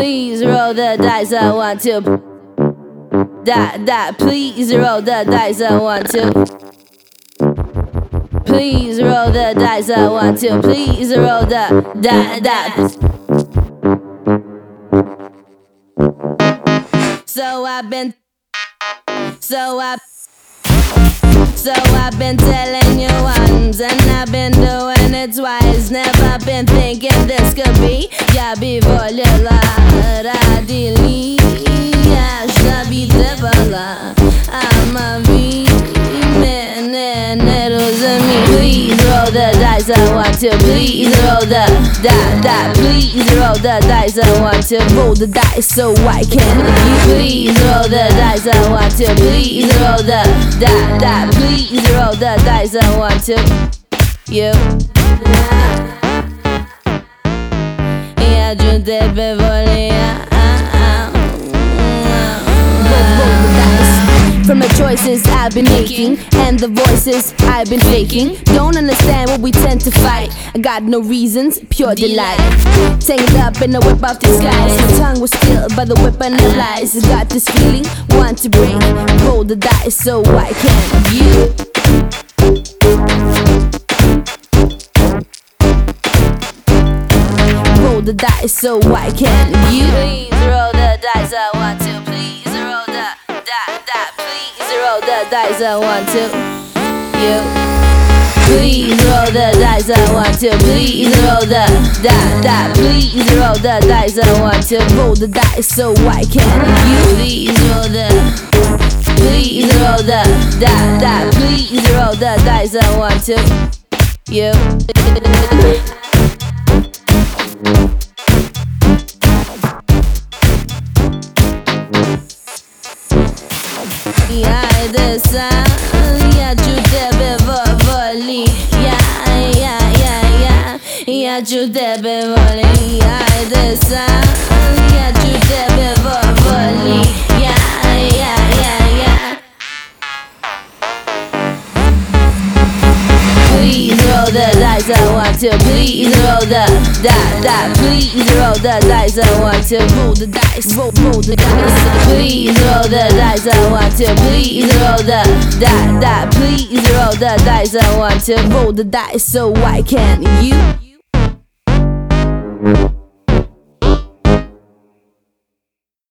Please roll the dice, I want to. Please roll the dice, I want to. Please roll the dice, I want to. Please roll the So I've been telling you once, and I've been doing it twice. Never been thinking this could be. Я би волела родили, я ж би требала, ама ви не розумі. Please roll the dice, I want to. Please roll the Please roll the dice, I want to. Roll the dice so I can. Please roll the dice, I want to. Please roll the Please roll the dice, I want to. You. Я же тебе волея. From the choices I've been making and the voices I've been faking. Don't understand what we tend to fight. I got no reasons, pure delight. Tangled up in the whip of disguise. My tongue was filled by the weapon of lies. I got this feeling, want to break. Roll the dice so I can. You. Roll the dice so I can. You. Please roll the dice, I want to. Please roll the Please roll the dice, I want to. You. Please roll the dice, I want to. Please roll the Please roll the dice, I want to. Roll the dice so I can. You. Please roll the Please roll the Please roll the dice, I want to. You. Я чу тебе волі, я чу тебе волі, я чу тебе волі, Please roll the dice, I want to. Please roll the Please roll the dice, I want to. Roll the dice, roll the dice. Please roll the dice, I want to. Please roll the Please roll the dice, I want to. Roll the dice so I can. You.